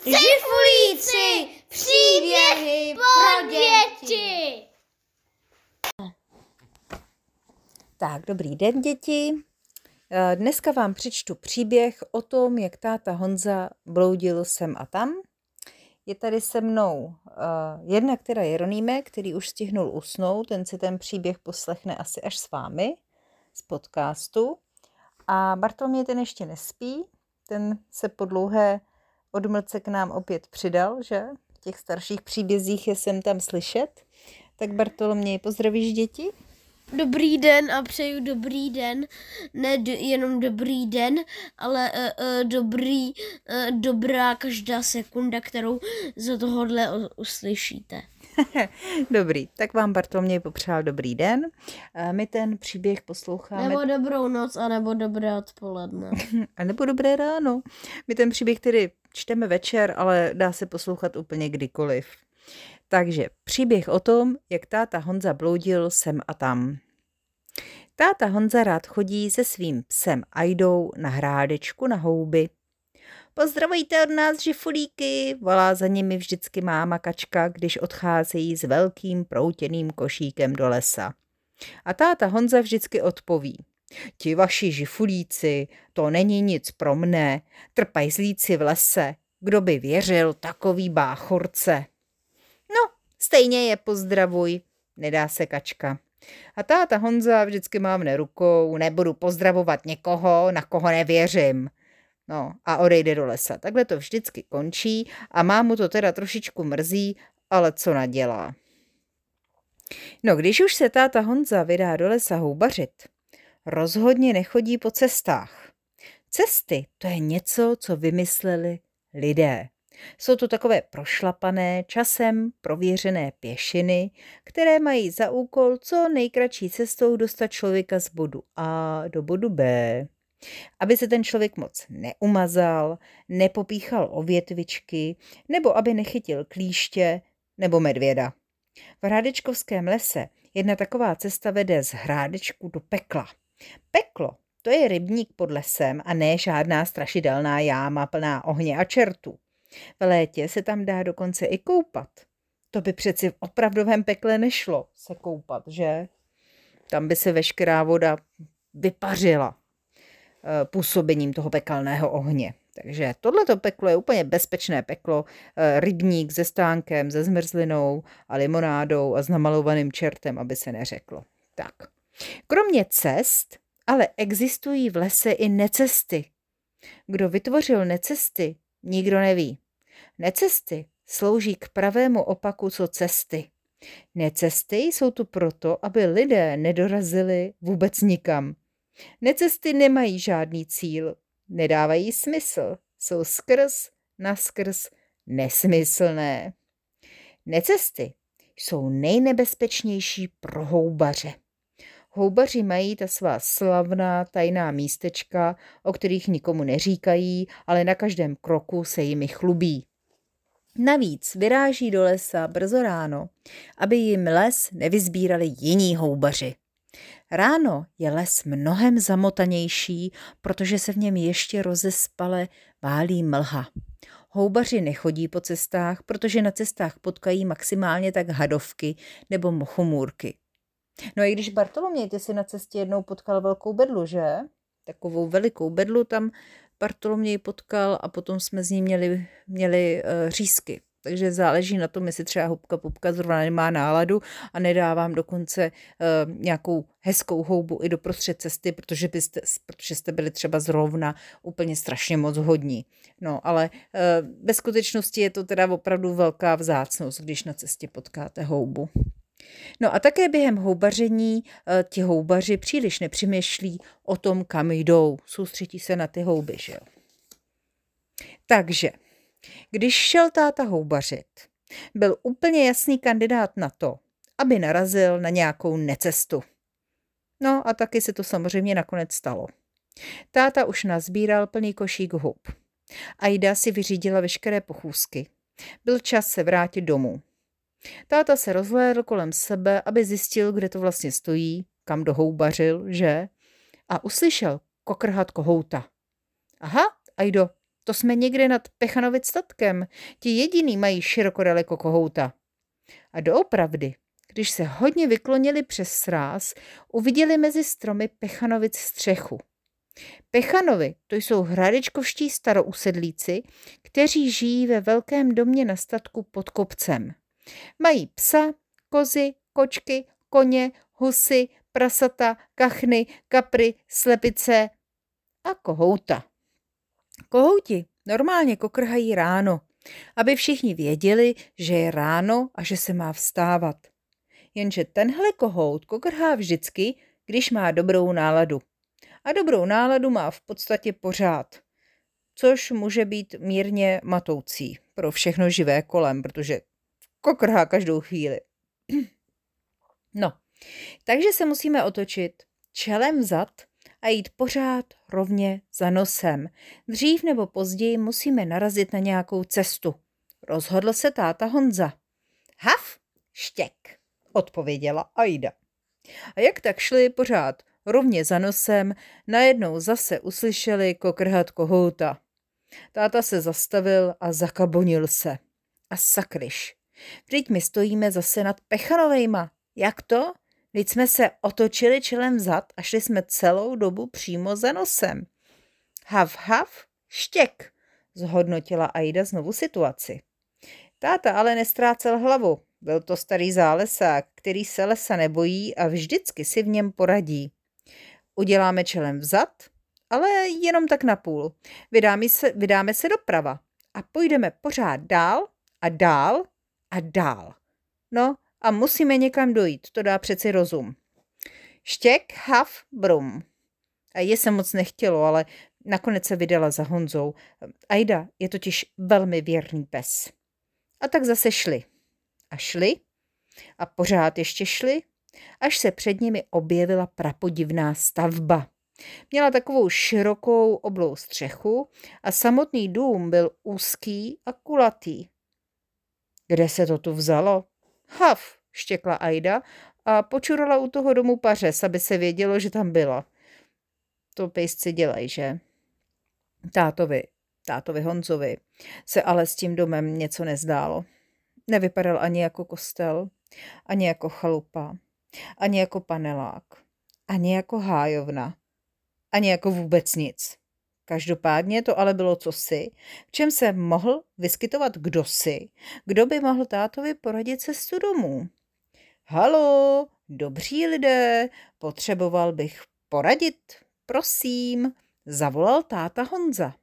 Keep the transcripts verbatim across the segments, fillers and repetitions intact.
Žifulíci, příběhy pro děti. Tak, dobrý den, děti. Dneska vám přečtu příběh o tom, jak táta Honza bloudil sem a tam. Je tady se mnou uh, jedna, která je Jeronýmek, který už stihnul usnout, ten si ten příběh poslechne asi až s vámi z podcastu. A Bartoloměj ten ještě nespí, ten se po dlouhé odmlce k nám opět přidal, že? V těch starších příbězích je sem tam slyšet. Tak Bartoloměj, pozdravíš děti? Dobrý den a přeju dobrý den, ne d- jenom dobrý den, ale uh, uh, dobrý, uh, dobrá každá sekunda, kterou za tohohle uh, uslyšíte. Dobrý, tak vám Bartoloměj popřál dobrý den. My ten příběh posloucháme. Nebo dobrou noc, anebo dobré odpoledne. A nebo dobré ráno. My ten příběh tedy čteme večer, ale dá se poslouchat úplně kdykoliv. Takže příběh o tom, jak táta Honza bloudil sem a tam. Táta Honza rád chodí se svým psem Aidou na hrádečku na houby. Pozdravujte od nás, žifulíky, volá za nimi vždycky máma kačka, když odcházejí s velkým proutěným košíkem do lesa. A táta Honza vždycky odpoví. Ti vaši žifulíci, to není nic pro mne, trpajzlíci v lese, kdo by věřil takový báchorce. No, stejně je pozdravuj, nedá se kačka. A táta Honza vždycky mávne rukou, nebudu pozdravovat někoho, na koho nevěřím. No a odejde do lesa. Takhle to vždycky končí a mámu to teda trošičku mrzí, ale co nadělá. No, když už se táta Honza vydá do lesa houbařit, rozhodně nechodí po cestách. Cesty, to je něco, co vymysleli lidé. Jsou to takové prošlapané, časem prověřené pěšiny, které mají za úkol co nejkratší cestou dostat člověka z bodu A do bodu B. Aby se ten člověk moc neumazal, nepopíchal o větvičky, nebo aby nechytil klíště nebo medvěda. V Hrádečkovském lese jedna taková cesta vede z Hrádečku do pekla. Peklo, to je rybník pod lesem a ne žádná strašidelná jáma plná ohně a čertů. V létě se tam dá dokonce i koupat. To by přeci v opravdovém pekle nešlo se koupat, že? Tam by se veškerá voda vypařila působením toho pekelného ohně. Takže tohleto peklo je úplně bezpečné peklo, rybník se stánkem, se zmrzlinou a limonádou a s namalovaným čertem, aby se neřeklo. Tak. Kromě cest, ale existují v lese i necesty. Kdo vytvořil necesty, nikdo neví. Necesty slouží k pravému opaku co cesty. Necesty jsou tu proto, aby lidé nedorazili vůbec nikam. Necesty nemají žádný cíl, nedávají smysl, jsou skrz naskrz nesmyslné. Necesty jsou nejnebezpečnější pro houbaře. Houbaři mají ta svá slavná tajná místečka, o kterých nikomu neříkají, ale na každém kroku se jimi chlubí. Navíc vyráží do lesa brzo ráno, aby jim les nevyzbírali jiní houbaři. Ráno je les mnohem zamotanější, protože se v něm ještě rozespale válí mlha. Houbaři nechodí po cestách, protože na cestách potkají maximálně tak hadovky nebo mochomůrky. No i když Bartoloměj, ty si na cestě jednou potkal velkou bedlu, že? Takovou velikou bedlu tam Bartoloměj potkal a potom jsme z ní měli, měli uh, řízky. Takže záleží na tom, jestli třeba hubka pupka zrovna nemá náladu a nedá vám dokonce uh, nějakou hezkou houbu i doprostřed cesty, protože, byste, protože jste byli třeba zrovna úplně strašně moc hodní. No, ale uh, ve skutečnosti je to teda opravdu velká vzácnost, když na cestě potkáte houbu. No a také během houbaření uh, ti houbaři příliš nepřemýšlí o tom, kam jdou. Soustředí se na ty houby, že jo. Takže když šel táta houbařit, byl úplně jasný kandidát na to, aby narazil na nějakou necestu. No a taky se to samozřejmě nakonec stalo. Táta už nazbíral plný košík hub. Aida si vyřídila veškeré pochůzky. Byl čas se vrátit domů. Táta se rozhlédl kolem sebe, aby zjistil, kde to vlastně stojí, kam dohoubařil, že? A uslyšel kokrhat kohouta. Aha, Aido, To jsme někde nad Pechanovic statkem. Ti jediný mají široko daleko kohouta. A doopravdy, když se hodně vyklonili přes sráz, uviděli mezi stromy Pechanovic střechu. Pechanovi, to jsou hradečkovští starousedlíci, kteří žijí ve velkém domě na statku pod kopcem. Mají psa, kozy, kočky, koně, husy, prasata, kachny, kapry, slepice a kohouta. Kohouti normálně kokrhají ráno, aby všichni věděli, že je ráno a že se má vstávat. Jenže tenhle kohout kokrhá vždycky, když má dobrou náladu. A dobrou náladu má v podstatě pořád, což může být mírně matoucí pro všechno živé kolem, protože kokrhá každou chvíli. No, takže se musíme otočit čelem vzad a jít pořád rovně za nosem. Dřív nebo později musíme narazit na nějakou cestu. Rozhodl se táta Honza. Haf, štěk, odpověděla Aida. A jak tak šli pořád rovně za nosem, najednou zase uslyšeli kokrhat kohouta. Táta se zastavil a zakabonil se. A sakryš, vždyť my stojíme zase nad Pechanovejma. Jak to? Vždyť jsme se otočili čelem vzad a šli jsme celou dobu přímo za nosem. Hav, hav, štěk, zhodnotila Aida znovu situaci. Táta ale nestrácel hlavu. Byl to starý zálesák, který se lesa nebojí a vždycky si v něm poradí. Uděláme čelem vzad, ale jenom tak napůl. Vydáme se, vydáme se doprava a půjdeme pořád dál a dál a dál. No a musíme někam dojít, to dá přeci rozum. Štěk, hav, brum. A je se moc nechtělo, ale nakonec se vydala za Honzou. Aida je totiž velmi věrný pes. A tak zase šli. A šli a pořád ještě šli, až se před nimi objevila prapodivná stavba. Měla takovou širokou oblou střechu a samotný dům byl úzký a kulatý. Kde se to tu vzalo? Hav, štěkla Aida a počurala u toho domu pařez, aby se vědělo, že tam byla. To pejsci dělají, že? Tátovi, tátovi Honzovi se ale s tím domem něco nezdálo. Nevypadal ani jako kostel, ani jako chalupa, ani jako panelák, ani jako hájovna, ani jako vůbec nic. Každopádně to ale bylo cosi, v čem se mohl vyskytovat kdosi, kdo by mohl tátovi poradit cestu domů. Halo, dobří lidé, potřeboval bych poradit, prosím, zavolal táta Honza.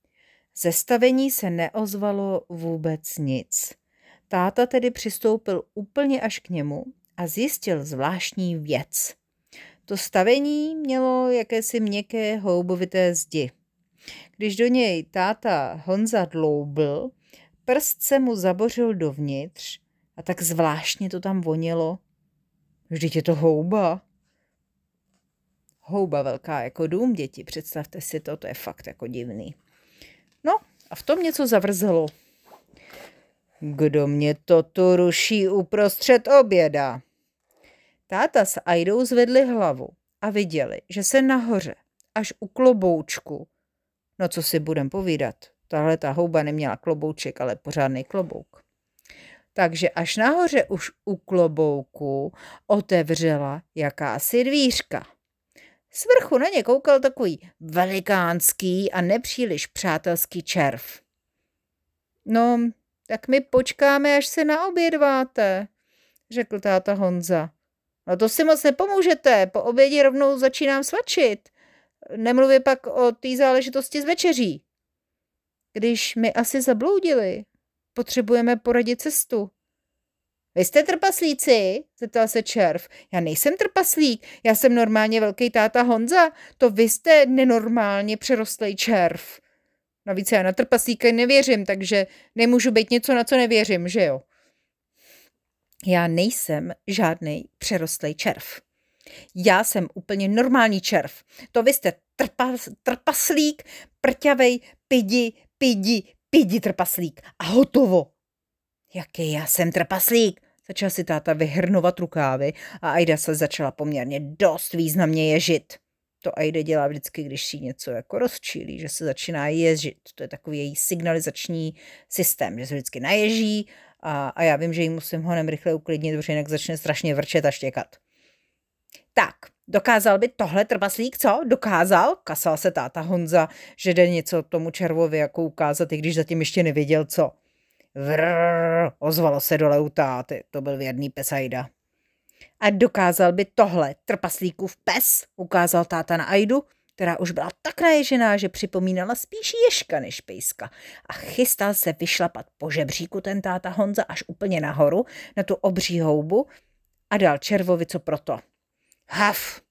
Ze stavení se neozvalo vůbec nic. Táta tedy přistoupil úplně až k němu a zjistil zvláštní věc. To stavení mělo jakési měkké houbovité zdi. Když do něj táta Honza dloubl, prst se mu zabořil dovnitř a tak zvláštně to tam vonilo. Vždyť je to houba. Houba velká jako dům, děti, představte si to, to je fakt jako divný. No a v tom něco zavrzelo. Kdo mě to tu ruší uprostřed oběda? Táta s Aidou zvedli hlavu a viděli, že se nahoře, až u kloboučku, no co si budem povídat, tahle ta houba neměla klobouček, ale pořádný klobouk. Takže až nahoře už u klobouku otevřela jakási dvířka. Z vrchu na ně koukal takový velikánský a nepříliš přátelský červ. No, tak my počkáme, až se naobědváte, řekl táta Honza. No to si moc nepomůžete, po obědě rovnou začínám svačit. Nemluvě pak o té záležitosti z večeří. Když my asi zabloudili, potřebujeme poradit cestu. Vy jste trpaslíci? Zeptal se červ. Já nejsem trpaslík, já jsem normálně velký táta Honza, to vy jste nenormálně přerostlej červ. Navíc já na trpaslíka nevěřím, takže nemůžu být něco, na co nevěřím, že jo? Já nejsem žádnej přerostlej červ. Já jsem úplně normální červ. To vy jste trpa, trpaslík, prťavej, pidi, pidi, pidi trpaslík. A hotovo. Jaký já jsem trpaslík? Začal si táta vyhrnovat rukávy a Aida se začala poměrně dost významně ježit. To Aida dělá vždycky, když si něco jako rozčílí, že se začíná ježit. To je takový její signalizační systém, že se vždycky naježí a, a já vím, že jí musím honem rychle uklidnit, protože jinak začne strašně vrčet a štěkat. Tak, dokázal by tohle trpaslík, co? Dokázal? Kasal se táta Honza, že jde něco tomu červovi jako ukázat, i když zatím ještě nevěděl, co. Vrrr, ozvalo se dole u táty, to byl věrný pes Aida. A dokázal by tohle trpaslíkův pes, ukázal táta na Aidu, která už byla tak naježená, že připomínala spíš ježka než pejska. A chystal se vyšlapat po žebříku ten táta Honza až úplně nahoru na tu obří houbu a dal červovi co proto. Haf,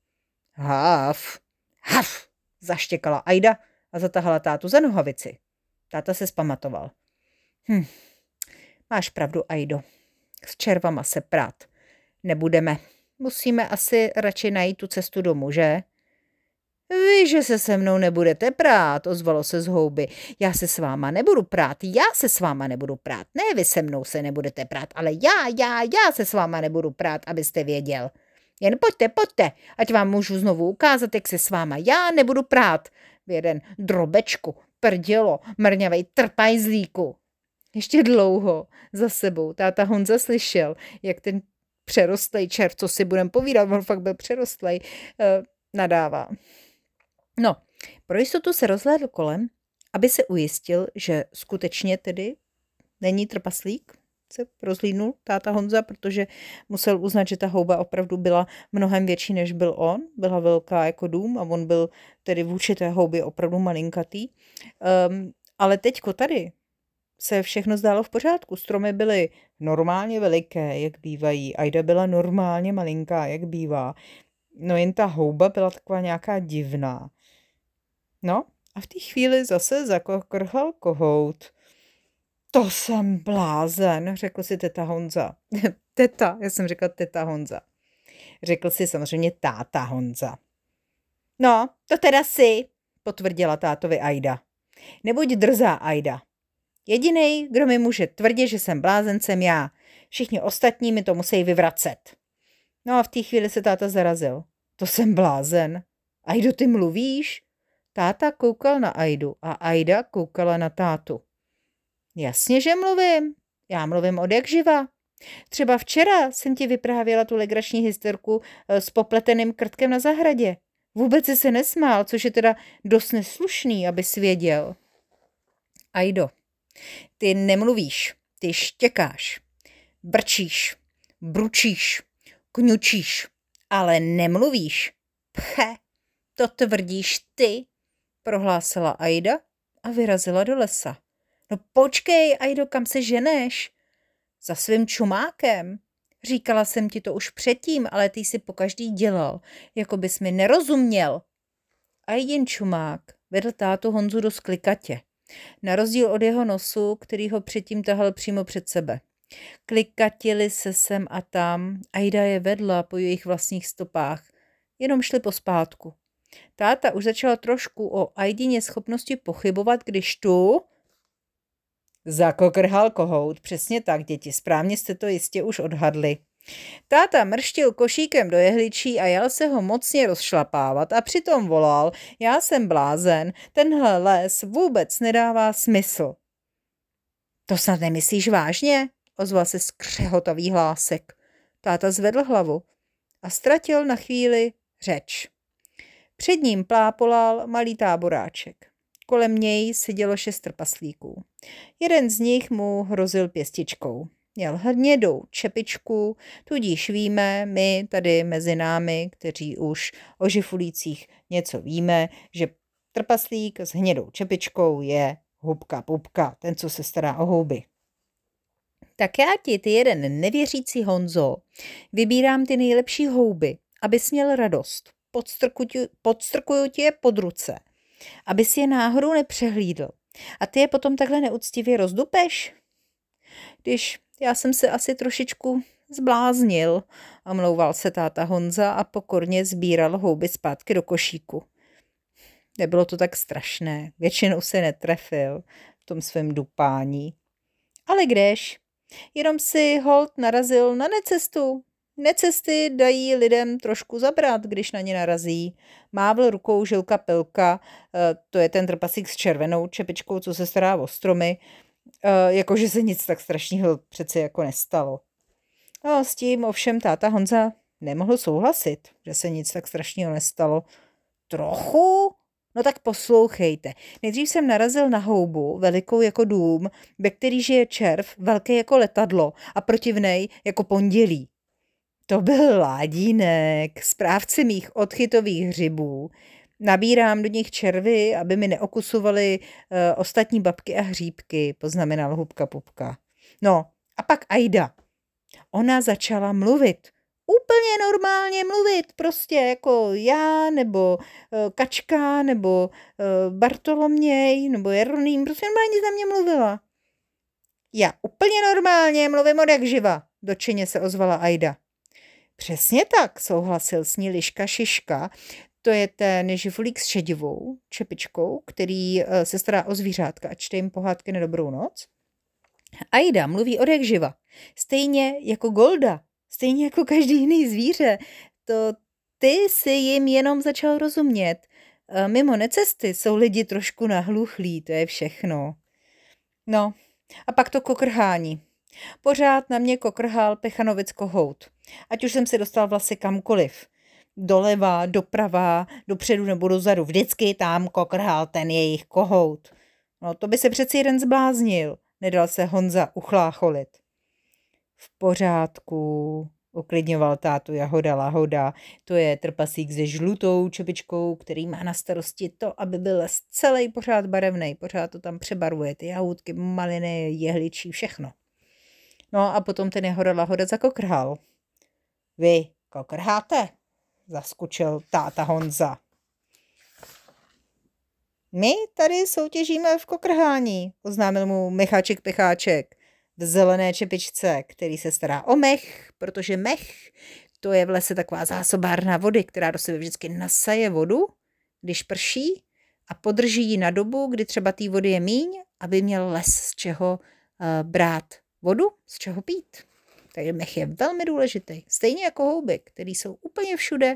haf, haf, zaštěkala Aida a zatahala tátu za nohavici. Táta se zpamatoval. Hm, máš pravdu, Aido, s červama se prát nebudeme. Musíme asi radši najít tu cestu domů, že? Vy, že se se mnou nebudete prát, ozvalo se z houby. Já se s váma nebudu prát, já se s váma nebudu prát. Ne, vy se mnou se nebudete prát, ale já, já, já se s váma nebudu prát, abyste věděl. Jen pojďte, pojďte, ať vám můžu znovu ukázat, jak se s váma já nebudu prát. V jeden drobečku, prdělo, mrňavej trpajzlíku. Ještě dlouho za sebou táta Honza slyšel, jak ten přerostlej červ, co si budem povídat, on fakt byl přerostlej, uh, nadává. No, pro jistotu se rozhlédl kolem, aby se ujistil, že skutečně tedy není trpaslík, se rozhlídnul táta Honza, protože musel uznat, že ta houba opravdu byla mnohem větší, než byl on. Byla velká jako dům a on byl tedy vůči té houbě opravdu malinkatý. Um, ale teďko tady se všechno zdálo v pořádku. Stromy byly normálně veliké, jak bývají. Aida byla normálně malinká, jak bývá. No jen ta houba byla taková nějaká divná. No a v té chvíli zase zakokrhal kohout. To jsem blázen, řekl si teta Honza. Teta, já jsem řekla teta Honza. Řekl si samozřejmě táta Honza. No, to teda si, potvrdila tátovi Aida. Nebuď drzá, Aida. Jedinej, kdo mi může tvrdit, že jsem blázen, jsem já. Všichni ostatní mi to musí vyvracet. No a v té chvíli se táta zarazil. To jsem blázen. Aido, ty mluvíš? Táta koukal na Aidu a Aida koukala na tátu. Jasně, že mluvím. Já mluvím od jak živa. Třeba včera jsem ti vyprávěla tu legrační historku s popleteným krtkem na zahradě. Vůbec jsi se nesmál, což je teda dost neslušný, abys věděl. Aido, ty nemluvíš, ty štěkáš, brčíš, bručíš, kňučíš, ale nemluvíš. Pche, to tvrdíš ty, prohlásila Aida a vyrazila do lesa. No počkej, Aido, kam se ženeš? Za svým čumákem. Říkala jsem ti to už předtím, ale ty jsi pokaždý dělal, jako bys mi nerozuměl. Aidin čumák vedl tátu Honzu do sklikatě. Na rozdíl od jeho nosu, který ho předtím tahal přímo před sebe. Klikatili se sem a tam, Aida je vedla po jejich vlastních stopách, jenom šli pospátku. Táta už začal trošku o Aidině schopnosti pochybovat, když tu zakokrhal kohout. Přesně tak, děti, správně jste to jistě už odhadli. Táta mrštil košíkem do jehličí a jel se ho mocně rozšlapávat a přitom volal, já jsem blázen, tenhle les vůbec nedává smysl. To snad nemyslíš vážně? Ozval se skřehotový hlásek. Táta zvedl hlavu a ztratil na chvíli řeč. Před ním plápolal malý táboráček. Kolem něj sedělo šest trpaslíků. Jeden z nich mu hrozil pěstičkou. Měl hnědou čepičku, tudíž víme, my tady mezi námi, kteří už o žifulících něco víme, že trpaslík s hnědou čepičkou je hubka pupka, ten, co se stará o houby. Tak já ti, ty jeden nevěřící Honzo, vybírám ty nejlepší houby, abys měl radost. Podstrkuju, podstrkuju ti je pod ruce, abys je náhodou nepřehlídl. A ty je potom takhle neúctivě rozdupeš? Když já jsem se asi trošičku zbláznil, omlouval se táta Honza a pokorně sbíral houby zpátky do košíku. Nebylo to tak strašné, většinou se netrefil v tom svém dupání. Ale kdež, jenom si holt narazil na necestu. necesty dají lidem trošku zabrat, když na ně narazí. Mávl rukou Žilka Pilka, to je ten trpaslík s červenou čepičkou, co se stará o stromy, jakože se nic tak strašného přeci jako nestalo. No, s tím ovšem táta Honza nemohl souhlasit, že se nic tak strašného nestalo. Trochu? No tak poslouchejte. Nejdřív jsem narazil na houbu, velikou jako dům, ve který žije červ, velké jako letadlo a protivnej jako pondělí. To byl Ládínek, správce mých odchytových hřibů. Nabírám do nich červy, aby mi neokusovali uh, ostatní babky a hříbky, poznamenal Hubka Pupka. No a pak Ajda. Ona začala mluvit. Úplně normálně mluvit, prostě jako já, nebo uh, Kačka, nebo uh, Bartoloměj, nebo Jeroným, prostě normálně za mě mluvila. Já úplně normálně mluvím od jak živa, dočeně se ozvala Ajda. Přesně tak, souhlasil s ní Liška Šiška, to je ten živulík s šedivou čepičkou, který uh, se stará o zvířátka a čte jim pohádky na dobrou noc. Ajda mluví od jak živa, stejně jako Golda, stejně jako každý jiný zvíře. To ty si jim jenom začal rozumět. Uh, mimo necesty jsou lidi trošku nahluchlí, to je všechno. No, a pak to kokrhání. Pořád na mě kokrhal Pechanovic kohout. Ať už jsem si dostal vlasy kamkoliv. Doleva, doprava, dopředu nebo dozadu. Vždycky tam kokrhal ten jejich kohout. No to by se přeci jeden zbláznil. Nedal se Honza uchlácholit. V pořádku, uklidňoval tátu Jahoda Lahoda. To je trpaslík se žlutou čepičkou, který má na starosti to, aby byl les celý pořád barevnej. Pořád to tam přebarvuje, ty jahůdky, maliny, jehličí, všechno. No a potom ten Jahoda Lahoda zakokrhal. Vy kokrháte? Zaskučil táta Honza. My tady soutěžíme v kokrhání, oznámil mu Micháček Pecháček v zelené čepičce, který se stará o mech, protože mech to je v lese taková zásobárna vody, která do sebe vždycky nasaje vodu, když prší a podrží ji na dobu, kdy třeba té vody je míň, aby měl les z čeho uh, brát vodu, z čeho pít. Takže mech je velmi důležitý. Stejně jako houby, které jsou úplně všude,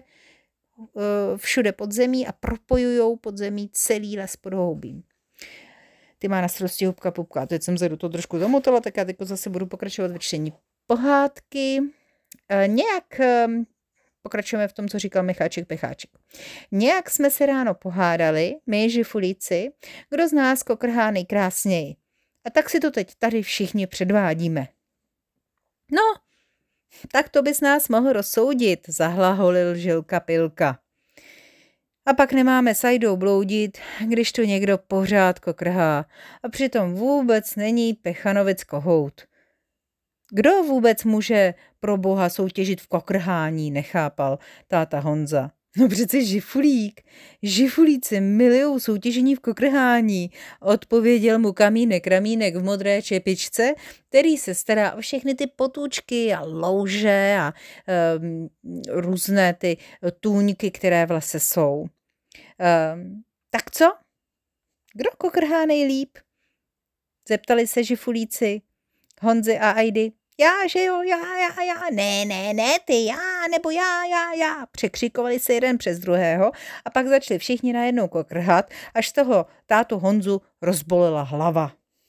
všude pod zemí a propojujou pod zemí celý les pod houbím. Ty má na starosti Hubka Pupka. Teď jsem se do toho trošku zamotala, tak já teď zase budu pokračovat ve čtení pohádky. E, nějak e, pokračujeme v tom, co říkal Micháček Pecháček. Nějak jsme se ráno pohádali, my žifulíci, kdo z nás kokrhá nejkrásněji. A tak si to teď tady všichni předvádíme. No, tak to bys nás mohl rozsoudit, zahlaholil Žilka Pilka. A pak nemáme s Ajdou bloudit, když to někdo pořád kokrhá a přitom vůbec není Pechanovic kohout. Kdo vůbec může pro boha soutěžit v kokrhání, nechápal táta Honza. No přece žifulík. Žifulíci milujou soutěžení v kokrhání, odpověděl mu Kamínek Ramínek v modré čepičce, který se stará o všechny ty potůčky a louže a um, různé ty tůňky, které v lese jsou. Um, tak co? Kdo kokrhá nejlíp? Zeptali se žifulíci Honzy a Ajdy. Já, že jo, já, já, já, ne, ne, ne, ty, já, nebo já, já, já. Překřikovali se jeden přes druhého a pak začali všichni najednou kokrhat, až z toho tátu Honzu rozbolela hlava.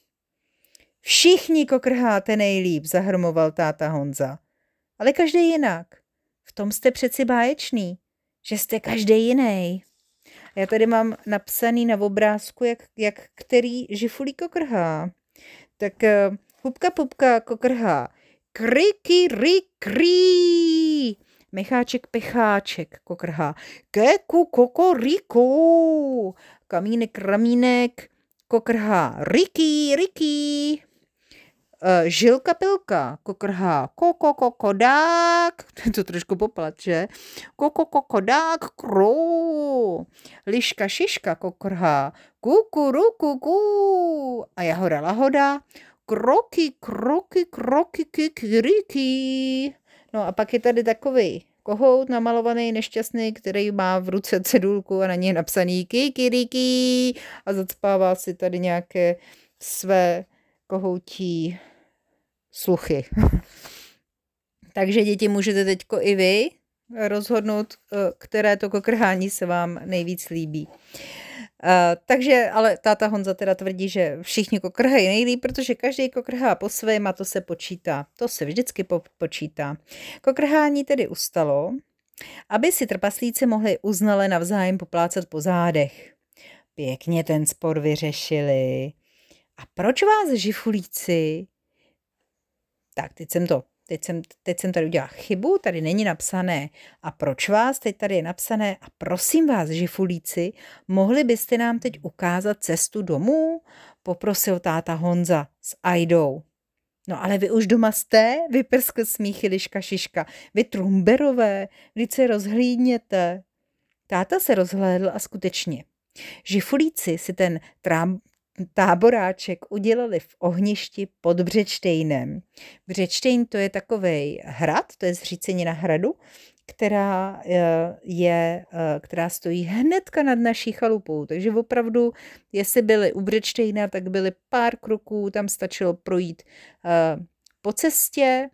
Všichni kokrháte nejlíp, zahrmoval táta Honza. Ale každý jinak. V tom jste přeci báječný, že jste každý jiný. Já tady mám napsaný na obrázku, jak, jak který žifulí kokrhá. Tak uh, Hubka Pupka kokrhá. Kryky, ry, krý. Micháček Pecháček kokrhá. Kéku, kokoriku. Kamínek Ramínek kokrhá. Riky, riky. Uh, Žilka Pilka kokrhá. Koko, kokodák. To trošku poplat, že? Koko, kokodák, krou. Liška Šiška kokrhá. Kukuruku, ku. A Jahoda Lahoda. Kroky, kroky, kroky, kikiriky. No a pak je tady takový kohout namalovaný nešťastný, který má v ruce cedulku a na něj napsaný kikiriky a zacpává si tady nějaké své kohoutí sluchy. Takže děti, můžete teďko i vy rozhodnout, které to kokrhání se vám nejvíc líbí. Uh, takže, ale táta Honza teda tvrdí, že všichni kokrhají nejlíp, protože každý kokrhá po svém a to se počítá. To se vždycky po- počítá. Kokrhání tedy ustalo, aby si trpaslíci mohli uznale navzájem poplácat po zádech. Pěkně ten spor vyřešili. A proč vás, žifulíci? Tak, teď jsem to, teď jsem, teď jsem tady udělala chybu, tady není napsané. A proč vás? Teď tady je napsané. A prosím vás, žifulíci, mohli byste nám teď ukázat cestu domů? Poprosil táta Honza s Ajdou. No ale vy už doma jste, vyprskl smíchy Liška Šiška. Vy trumberové, vždyť se rozhlídněte. Táta se rozhlédl a skutečně. Žifulíci si ten trám, táboráček udělali v ohništi pod Břečtejnem. Břečtejn to je takovej hrad, to je zřícenina hradu, která, je, která stojí hnedka nad naší chalupou. Takže opravdu, jestli byli u Břečtejna, tak byly pár kroků, tam stačilo projít po cestě,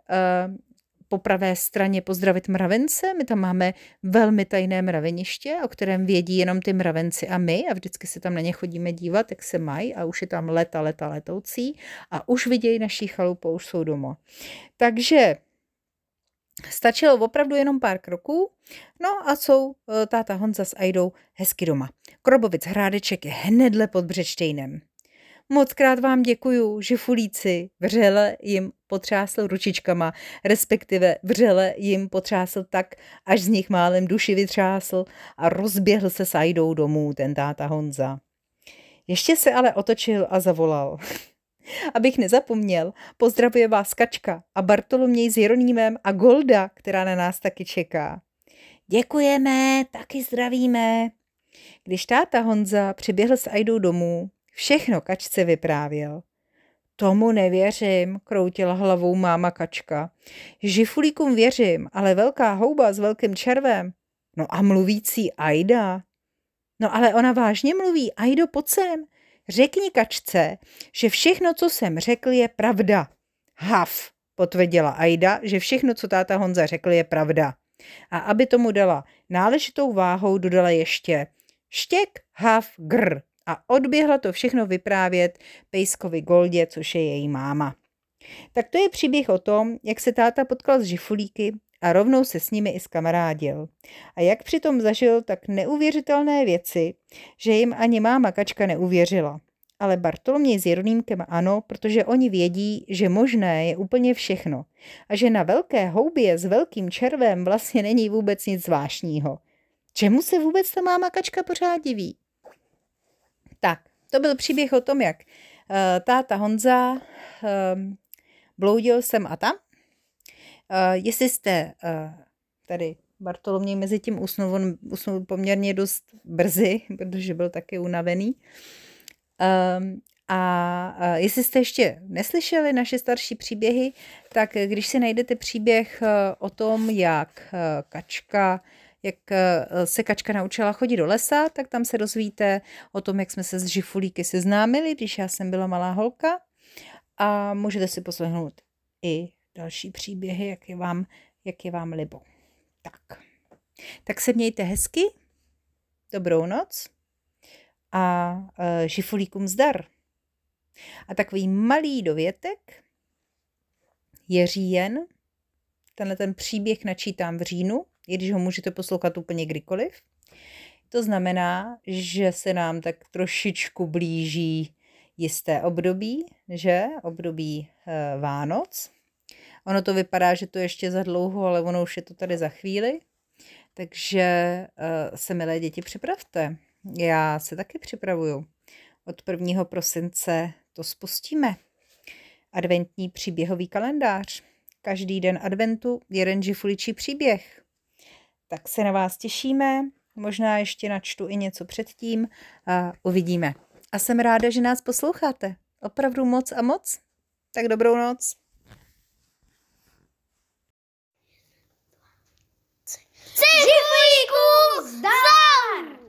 po pravé straně pozdravit mravence. My tam máme velmi tajné mraveniště, o kterém vědí jenom ty mravenci a my a vždycky se tam na ně chodíme dívat, jak se mají a už je tam leta, leta letoucí a už vidějí naší chalupu, už jsou doma. Takže stačilo opravdu jenom pár kroků, no a jsou táta Honza s Ajdou hezky doma. Krobovic Hrádeček je hnedle pod Břečtejnem. Mockrát vám děkuju, žifulíci, vřele jim potřásl ručičkama, respektive vřele jim potřásl tak, až z nich málem duši vytřásl a rozběhl se s Ajdou domů ten táta Honza. Ještě se ale otočil a zavolal. Abych nezapomněl, pozdravuje vás Kačka a Bartoloměj s Jeronýmem a Golda, která na nás taky čeká. Děkujeme, taky zdravíme. Když táta Honza přiběhl s Ajdou domů, všechno Kačce vyprávěl. Tomu nevěřím, kroutila hlavou máma Kačka. Žifulíkům věřím, ale velká houba s velkým červem. No a mluvící Ajda. No ale ona vážně mluví. Ajdo, pojď sem. Řekni Kačce, že všechno, co jsem řekl, je pravda. Haf, potvrdila Ajda, že všechno, co táta Honza řekl, je pravda. A aby tomu dala náležitou váhou, dodala ještě štěk, haf, gr. A odběhla to všechno vyprávět pejskovi Goldě, což je její máma. Tak to je příběh o tom, jak se táta potkal s žifulíky a rovnou se s nimi i zkamarádil. A jak přitom zažil tak neuvěřitelné věci, že jim ani máma Kačka neuvěřila. Ale Bartoloměj s Jeronýmkem ano, protože oni vědí, že možné je úplně všechno. A že na velké houbě s velkým červem vlastně není vůbec nic zvláštního. Čemu se vůbec ta máma Kačka pořád diví? Tak, to byl příběh o tom, jak uh, táta Honza uh, bloudil sem a tam. Uh, jestli jste uh, tady Bartoloměj mezi tím usnul, on usnul poměrně dost brzy, protože byl taky unavený. Um, a uh, jestli jste ještě neslyšeli naše starší příběhy, tak když si najdete příběh uh, o tom, jak uh, Kačka jak se Kačka naučila chodit do lesa, tak tam se dozvíte o tom, jak jsme se s žifulíky seznámili, když já jsem byla malá holka. A můžete si poslechnout i další příběhy, jak je vám, jak je vám libo. Tak. tak se mějte hezky, dobrou noc a uh, žifulíkům zdar. A takový malý dovětek je říjen. Tenhle ten příběh načítám v říjnu, i když ho můžete poslouchat úplně kdykoliv. To znamená, že se nám tak trošičku blíží jisté období, že? Období e, Vánoc. Ono to vypadá, že to ještě za dlouho, ale ono už je to tady za chvíli. Takže e, se, milé děti, připravte. Já se taky připravuju. Od prvního prosince to spustíme. Adventní příběhový kalendář. Každý den adventu jeden žifuličí příběh. Tak se na vás těšíme, možná ještě načtu i něco předtím a uvidíme. A jsem ráda, že nás posloucháte. Opravdu moc a moc. Tak dobrou noc. Žifulíkům zdar!